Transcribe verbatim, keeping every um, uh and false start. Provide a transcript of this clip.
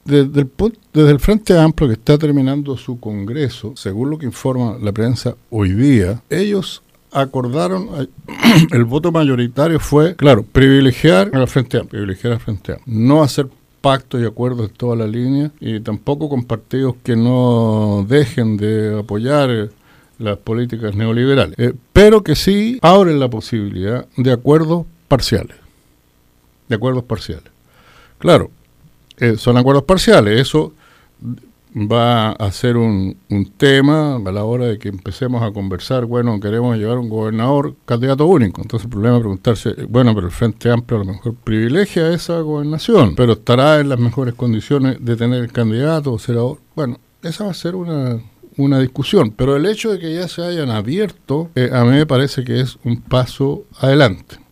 desde el, desde el Frente Amplio, que está terminando su congreso, según lo que informa la prensa hoy día, ellos acordaron, el voto mayoritario fue, claro, privilegiar al Frente Amplio, privilegiar al Frente Amplio, no hacer pactos y acuerdos en toda la línea, y tampoco con partidos que no dejen de apoyar las políticas neoliberales, eh, pero que sí abren la posibilidad de acuerdos parciales, de acuerdos parciales. Claro, eh, son acuerdos parciales, eso va a ser un, un tema a la hora de que empecemos a conversar. Bueno, queremos llevar un gobernador candidato único, entonces el problema es preguntarse, bueno, pero el Frente Amplio a lo mejor privilegia esa gobernación, pero estará en las mejores condiciones de tener el candidato o senador. Bueno, esa va a ser una, una discusión, pero el hecho de que ya se hayan abierto, eh, a mí me parece que es un paso adelante.